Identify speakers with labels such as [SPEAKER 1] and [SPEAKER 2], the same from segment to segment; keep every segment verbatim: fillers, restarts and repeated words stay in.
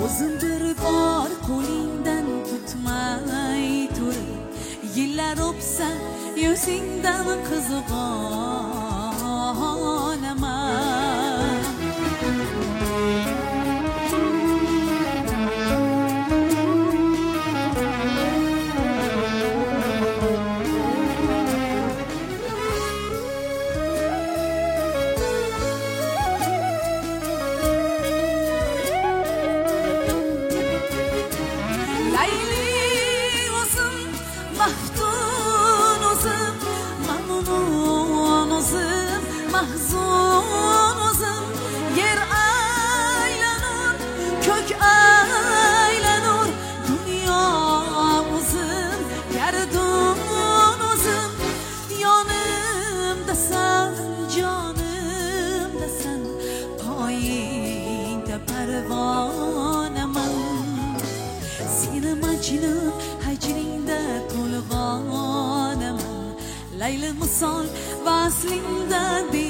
[SPEAKER 1] O'zim bir bor qo'lingdan tutmay turib, yillar o'psa yuzingdan qizg'onaman. Mahzun o'zim, yer aylanur, ko'k aylanur, dunyo o'zim, gardun o'zim, yonimdasan, jonimdasan, poyingda parvonaman. Seni majnun hajringda to'lg'onaman, Layli misol vaslingda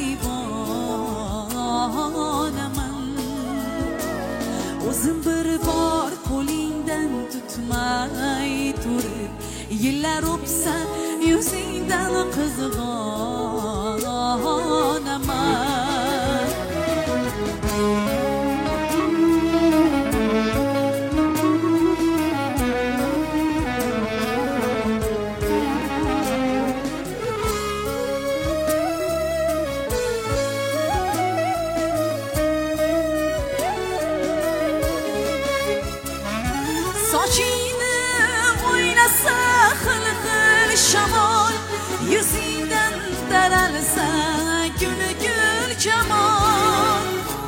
[SPEAKER 1] divonaman. O'zim bir bor qo'lingdan tutmay turib, yillar o'psa yuzingdan qizg'onaman. Sochingni o'ynasa xil-xil shamol, yuzingdan taralsa gul-gul jamol.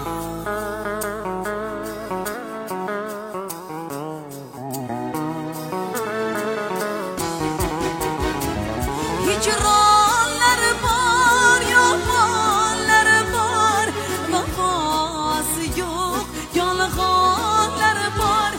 [SPEAKER 1] Hijronlar bor, yomonlar bor, vafosi yo'q, yolg'onlar bor.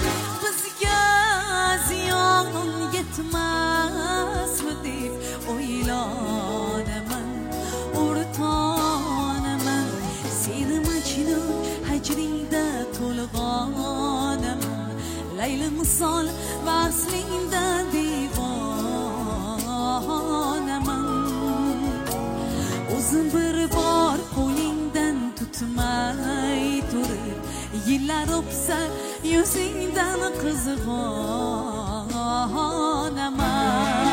[SPEAKER 1] Yetmasmi deb o'ylanaman, o'rtonaman. Seni majnun hajringda to'lg'onaman, Layli misol vaslingda divonaman. O'zim bir bor qo'lingdan tutmay turib, yillar o'psa yuzingdan qizg'onaman.